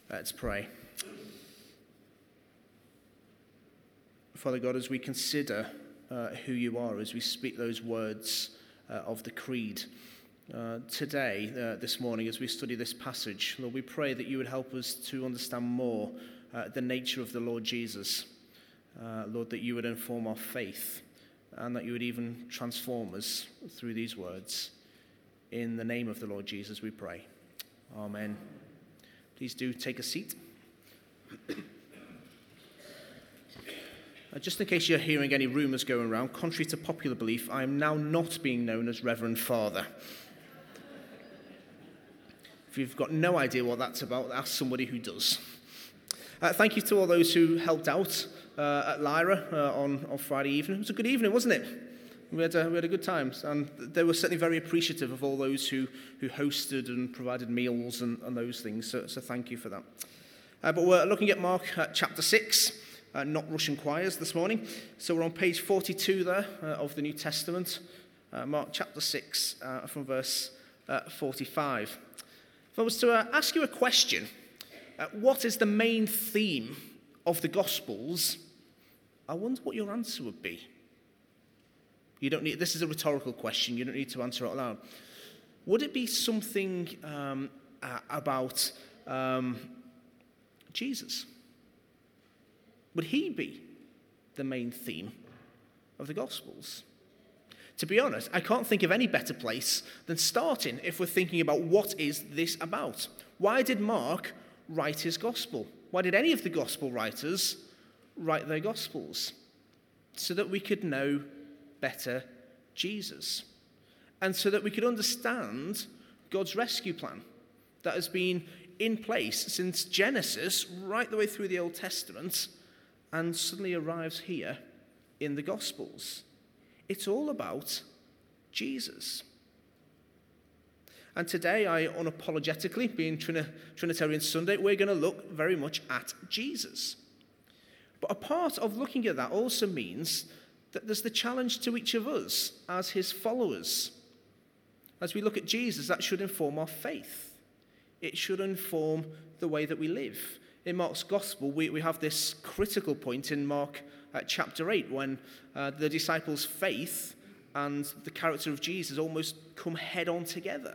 Let's pray. Father God, as we consider who you are, as we speak those words of the Creed today, this morning, as we study this passage, Lord, we pray that you would help us to understand more the nature of the Lord Jesus. Lord, that you would inform our faith and that you would even transform us through these words. In the name of the Lord Jesus, we pray. Amen. Please do take a seat. Just in case you're hearing any rumours going around, contrary to popular belief, I am now not being known as Reverend Father. If you've got no idea what that's about, ask somebody who does. Thank you to all those who helped out at Lyra on Friday evening. It was a good evening, wasn't it? We had a good time, and they were certainly very appreciative of all those who hosted and provided meals and those things, so thank you for that. But we're looking at Mark chapter 6, not Russian choirs this morning. So we're on page 42 there of the New Testament, Mark chapter 6 from verse 45. If I was to ask you a question, what is the main theme of the Gospels? I wonder what your answer would be. You don't need. This is a rhetorical question. You don't need to answer it out loud. Would it be something about Jesus? Would he be the main theme of the Gospels? To be honest, I can't think of any better place than starting if we're thinking about what is this about. Why did Mark write his Gospel? Why did any of the Gospel writers write their Gospels? So that we could know better Jesus, and so that we could understand God's rescue plan that has been in place since Genesis right the way through the Old Testament and suddenly arrives here in the Gospels. It's all about Jesus. And today, I unapologetically, being Trinitarian Sunday, we're going to look very much at Jesus. But a part of looking at that also means that there's the challenge to each of us as his followers. As we look at Jesus, that should inform our faith. It should inform the way that we live. In Mark's Gospel, we have this critical point in Mark chapter 8 when the disciples' faith and the character of Jesus almost come head on together.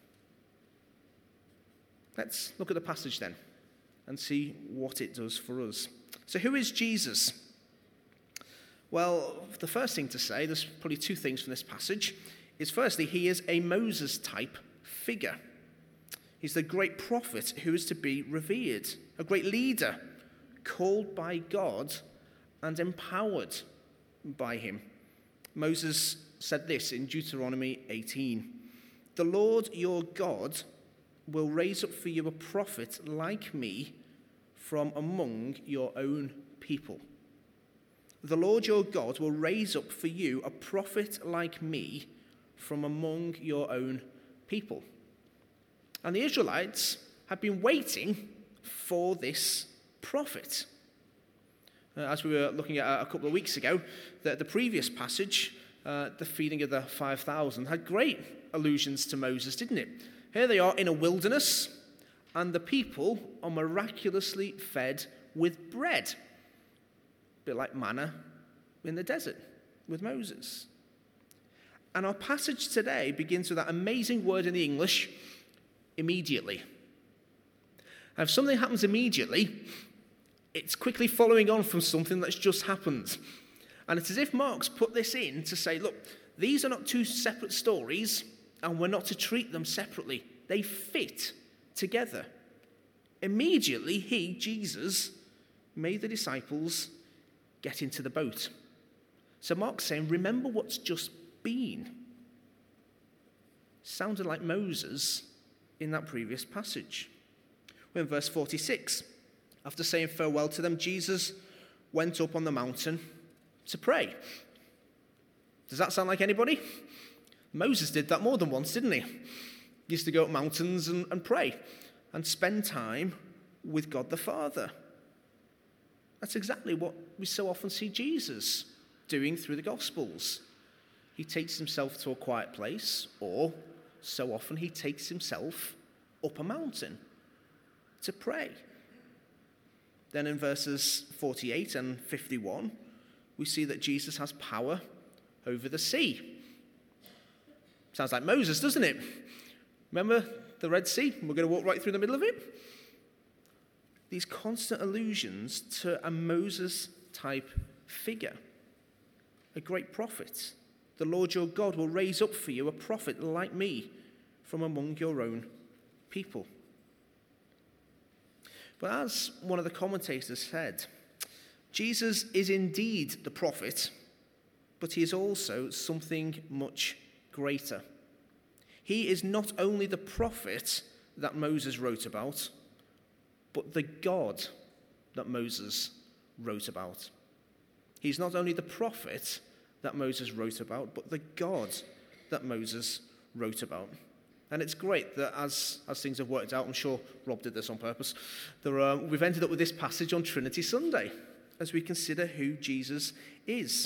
Let's look at the passage then and see what it does for us. So who is Jesus? Well, the first thing to say, there's probably two things from this passage, is firstly, he is a Moses-type figure. He's the great prophet who is to be revered, a great leader, called by God and empowered by him. Moses said this in Deuteronomy 18, "The Lord your God will raise up for you a prophet like me from among your own people. The Lord your God will raise up for you a prophet like me from among your own people." And the Israelites had been waiting for this prophet. As we were looking at a couple of weeks ago, the previous passage, the feeding of the 5,000, had great allusions to Moses, didn't it? Here they are in a wilderness, and the people are miraculously fed with bread. A bit like manna in the desert with Moses. And our passage today begins with that amazing word in the English, immediately. And if something happens immediately, it's quickly following on from something that's just happened. And it's as if Mark's put this in to say, look, these are not two separate stories, and we're not to treat them separately. They fit together. Immediately, he, Jesus, made the disciples get into the boat. So Mark's saying, remember what's just been. Sounded like Moses in that previous passage. We're in verse 46. After saying farewell to them, Jesus went up on the mountain to pray. Does that sound like anybody? Moses did that more than once, didn't he? He used to go up mountains and pray and spend time with God the Father. That's exactly what we so often see Jesus doing through the Gospels. He takes himself to a quiet place, or so often he takes himself up a mountain to pray. Then in verses 48 and 51, we see that Jesus has power over the sea. Sounds like Moses, doesn't it? Remember the Red Sea? We're going to walk right through the middle of it. These constant allusions to a Moses-type figure, a great prophet. The Lord your God will raise up for you a prophet like me from among your own people. But as one of the commentators said, Jesus is indeed the prophet, but he is also something much greater. He is not only the prophet that Moses wrote about, but the God that Moses wrote about. He's not only the prophet that Moses wrote about, but the God that Moses wrote about. And it's great that as things have worked out, I'm sure Rob did this on purpose, we've ended up with this passage on Trinity Sunday as we consider who Jesus is.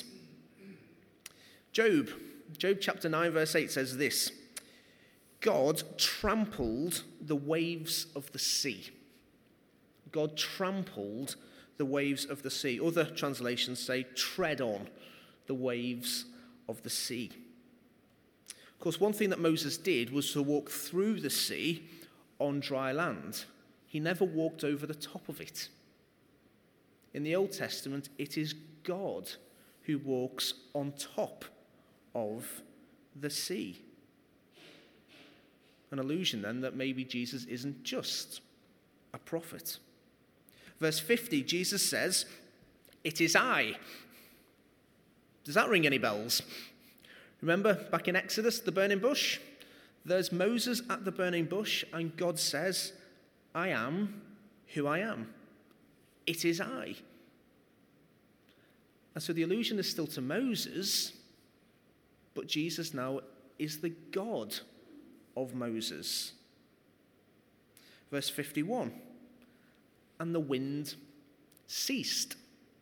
Job chapter 9 verse 8 says this: God trampled the waves of the sea. God trampled the waves of the sea. Other translations say tread on the waves of the sea. Of course, one thing that Moses did was to walk through the sea on dry land. He never walked over the top of it. In the Old Testament, it is God who walks on top of the sea. An allusion then that maybe Jesus isn't just a prophet. Verse 50, Jesus says, "It is I." Does that ring any bells? Remember back in Exodus, the burning bush? There's Moses at the burning bush, and God says, "I am who I am. It is I." And so the allusion is still to Moses, but Jesus now is the God of Moses. Verse 51, and the wind ceased.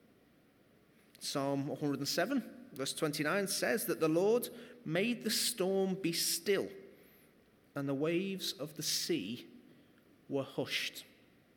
Psalm 107, verse 29 says that the Lord made the storm be still, and the waves of the sea were hushed.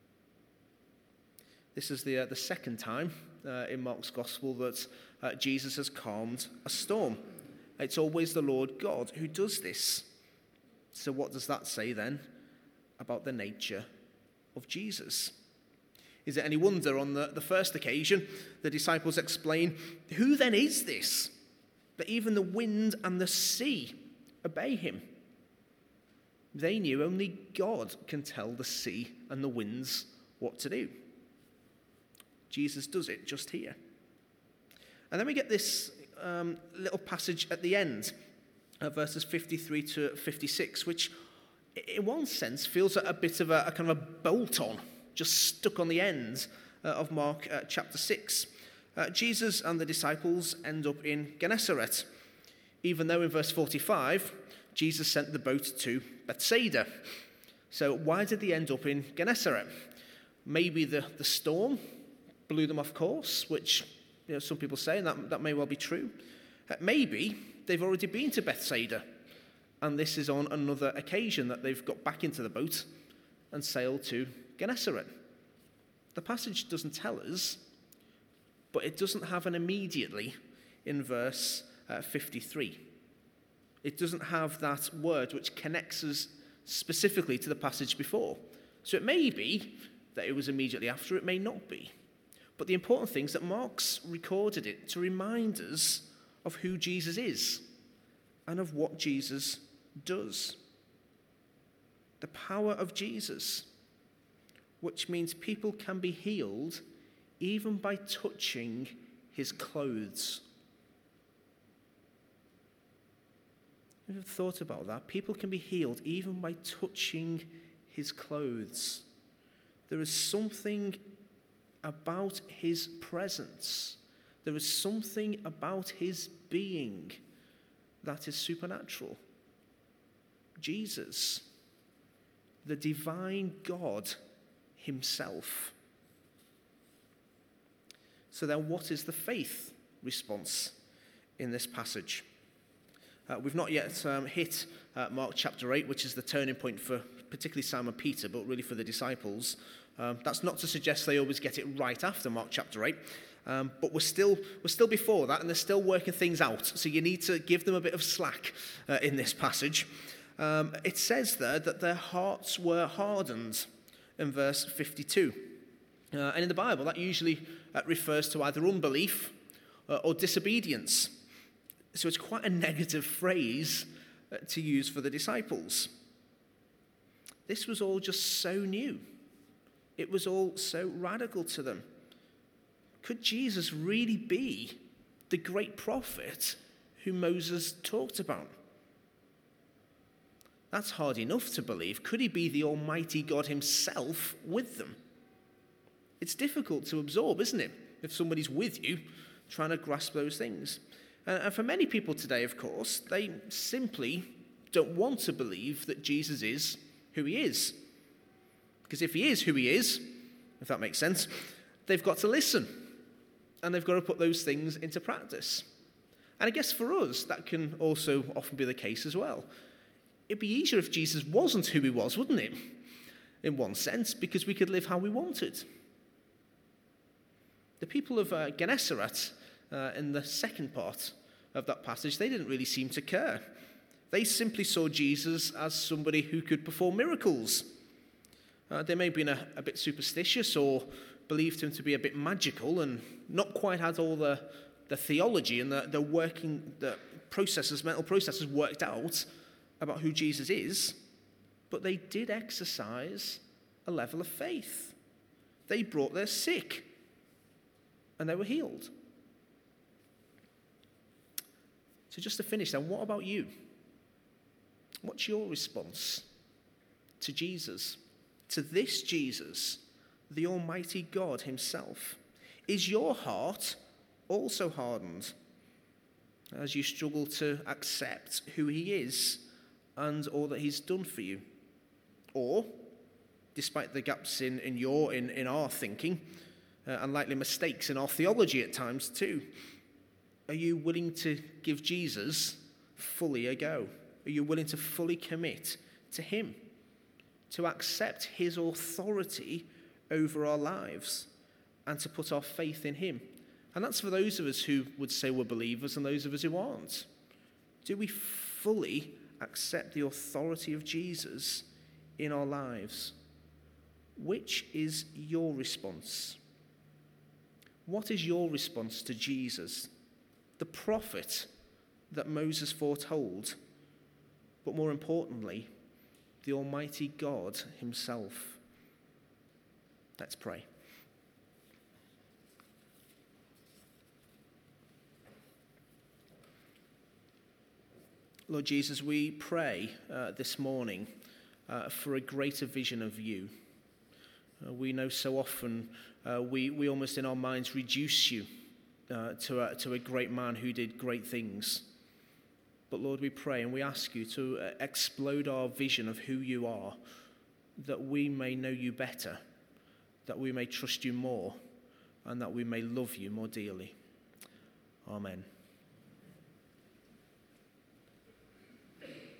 This is the second time in Mark's Gospel that Jesus has calmed a storm. It's always the Lord God who does this. So what does that say then about the nature of Jesus? Is it any wonder on the first occasion the disciples explain, "Who then is this, that even the wind and the sea obey him?" They knew only God can tell the sea and the winds what to do. Jesus does it just here. And then we get this little passage at the end, verses 53 to 56, which in one sense feels a bit of a kind of a bolt-on, just stuck on the end of Mark chapter 6. Jesus and the disciples end up in Gennesaret, even though in verse 45, Jesus sent the boat to Bethsaida. So why did they end up in Gennesaret? Maybe the storm blew them off course, which some people say, and that may well be true. Maybe they've already been to Bethsaida, and this is on another occasion that they've got back into the boat and sailed to Gennesaret. The passage doesn't tell us, but it doesn't have an immediately in verse 53. It doesn't have that word which connects us specifically to the passage before. So it may be that it was immediately after, it may not be. But the important thing is that Mark's recorded it to remind us of who Jesus is and of what Jesus does. The power of Jesus, which means people can be healed even by touching his clothes. Have you ever thought about that? People can be healed even by touching his clothes. There is something about his presence. There is something about his being that is supernatural. Jesus, the divine God himself. So then what is the faith response in this passage? We've not yet hit Mark chapter 8, which is the turning point for particularly Simon Peter, but really for the disciples. That's not to suggest they always get it right after Mark chapter 8, but we're still before that, and they're still working things out. So you need to give them a bit of slack in this passage. It says there that their hearts were hardened in verse 52. And in the Bible, that usually refers to either unbelief or disobedience. So it's quite a negative phrase to use for the disciples. This was all just so new. It was all so radical to them. Could Jesus really be the great prophet who Moses talked about? That's hard enough to believe. Could he be the Almighty God himself with them? It's difficult to absorb, isn't it? If somebody's with you, trying to grasp those things. And for many people today, of course, they simply don't want to believe that Jesus is who he is. Because if he is who he is, if that makes sense, they've got to listen. And they've got to put those things into practice. And I guess for us, that can also often be the case as well. It'd be easier if Jesus wasn't who he was, wouldn't it? In one sense, because we could live how we wanted. The people of Gennesaret, in the second part of that passage, they didn't really seem to care. They simply saw Jesus as somebody who could perform miracles. They may have been a bit superstitious or believed him to be a bit magical and not quite had all the theology and the mental processes worked out about who Jesus is, but they did exercise a level of faith. They brought their sick, and they were healed. So just to finish then, what about you? What's your response to Jesus, to this Jesus, the Almighty God himself? Is your heart also hardened as you struggle to accept who he is and all that he's done for you? Or, despite the gaps in our thinking, and likely mistakes in our theology at times too, are you willing to give Jesus fully a go? Are you willing to fully commit to him, to accept his authority over our lives, and to put our faith in him? And that's for those of us who would say we're believers and those of us who aren't. Do we fully accept the authority of Jesus in our lives? Which is your response? What is your response to Jesus, the prophet that Moses foretold, but more importantly, the Almighty God himself? Let's pray. Lord Jesus, we pray this morning for a greater vision of you. We know so often we almost in our minds reduce you to a great man who did great things. But Lord, we pray and we ask you to explode our vision of who you are, that we may know you better, that we may trust you more, and that we may love you more dearly. Amen.